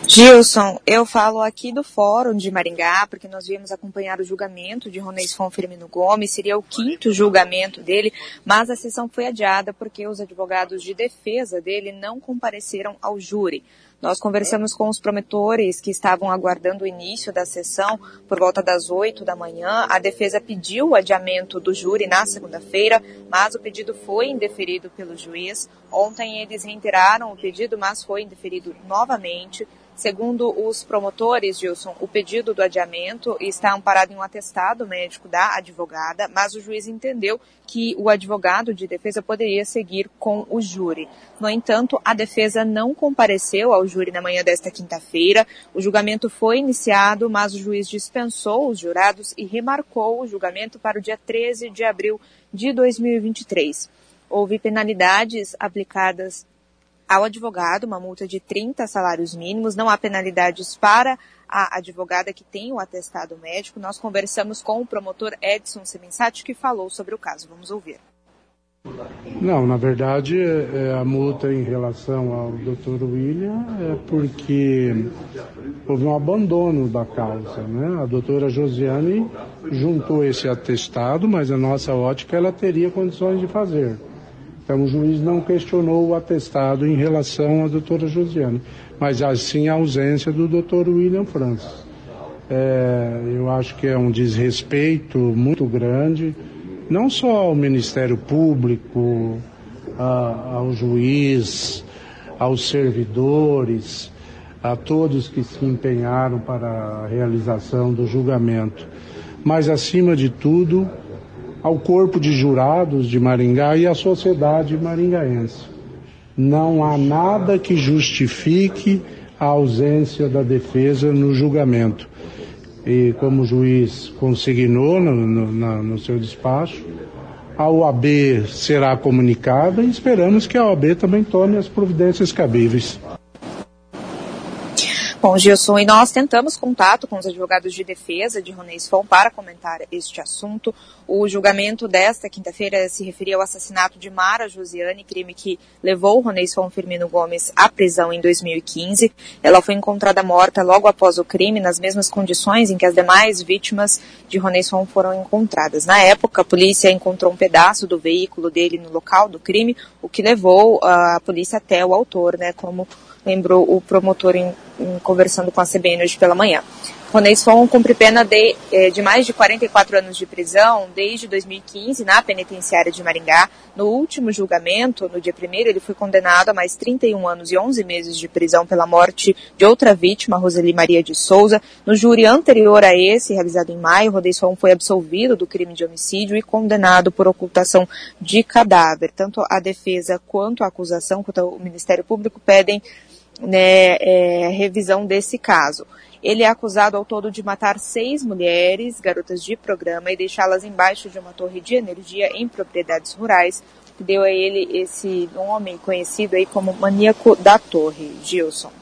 Gilson, eu falo aqui do Fórum de Maringá, porque nós viemos acompanhar o julgamento de Roneisson Firmino Gomes, seria o 5º julgamento dele, mas a sessão foi adiada porque os advogados de defesa dele não compareceram ao júri. Nós conversamos com os promotores que estavam aguardando o início da sessão por volta das 8 da manhã. A defesa pediu o adiamento do júri na segunda-feira, mas o pedido foi indeferido pelo juiz. Ontem eles reiteraram o pedido, mas foi indeferido novamente. Segundo os promotores, Gilson, o pedido do adiamento está amparado em um atestado médico da advogada, mas o juiz entendeu que o advogado de defesa poderia seguir com o júri. No entanto, a defesa não compareceu ao júri na manhã desta quinta-feira. O julgamento foi iniciado, mas o juiz dispensou os jurados e remarcou o julgamento para o dia 13 de abril de 2023. Houve penalidades aplicadas ao advogado, uma multa de 30 salários mínimos, não há penalidades para a advogada que tem o atestado médico. Nós conversamos com o promotor Edson Semensati, que falou sobre o caso. Vamos ouvir. Não, na verdade, a multa em relação ao Dr. William é porque houve um abandono da causa, né? A doutora Josiane juntou esse atestado, mas a nossa ótica ela teria condições de fazer. Então, o juiz não questionou o atestado em relação à doutora Josiane, mas assim a ausência do doutor William Francis. Eu acho que é um desrespeito muito grande, não só ao Ministério Público, ao juiz, aos servidores, a todos que se empenharam para a realização do julgamento, mas, acima de tudo, ao corpo de jurados de Maringá e à sociedade maringaense. Não há nada que justifique a ausência da defesa no julgamento. E como o juiz consignou no seu despacho, a OAB será comunicada e esperamos que a OAB também tome as providências cabíveis. Bom, Gilson, e nós tentamos contato com os advogados de defesa de Roneisson para comentar este assunto. O julgamento desta quinta-feira se referia ao assassinato de Mara Josiane, crime que levou Roneisson Firmino Gomes à prisão em 2015. Ela foi encontrada morta logo após o crime, nas mesmas condições em que as demais vítimas de Roneisson foram encontradas. Na época, a polícia encontrou um pedaço do veículo dele no local do crime, o que levou a polícia até o autor, né, como lembrou o promotor conversando com a CBN hoje pela manhã. Roneisson cumpre pena de mais de 44 anos de prisão desde 2015 na penitenciária de Maringá. No último julgamento, no dia 1º, ele foi condenado a mais 31 anos e 11 meses de prisão pela morte de outra vítima, Roseli Maria de Souza. No júri anterior a esse, realizado em maio, Roneisson foi absolvido do crime de homicídio e condenado por ocultação de cadáver. Tanto a defesa quanto a acusação, quanto o Ministério Público pedem revisão desse caso. Ele é acusado ao todo de matar 6 mulheres, garotas de programa, e deixá-las embaixo de uma torre de energia em propriedades rurais, que deu a ele esse nome conhecido aí como maníaco da torre. Gilson.